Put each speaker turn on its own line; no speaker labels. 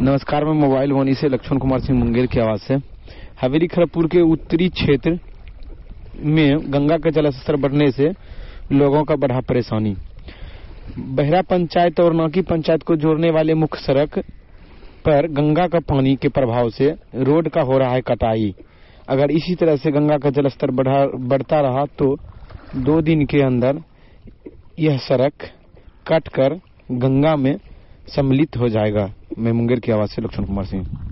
नमस्कार, मैं मोबाइल वाणी से लक्ष्मण कुमार सिंह मुंगेर की आवाज से। हवेली खड़गपुर के उत्तरी क्षेत्र में गंगा का जलस्तर बढ़ने से लोगों का बढ़ा परेशानी। बहरा पंचायत और नाकी पंचायत को जोड़ने वाले मुख्य सड़क पर गंगा का पानी के प्रभाव से रोड का हो रहा है कटाई। अगर इसी तरह से गंगा का जलस्तर बढ़ता रहा तो 2 दिन के अंदर यह सड़क कट कर गंगा में सम्मिलित हो जाएगा। मैं मुंगेर की आवाज से लक्ष्मण कुमार सिंह।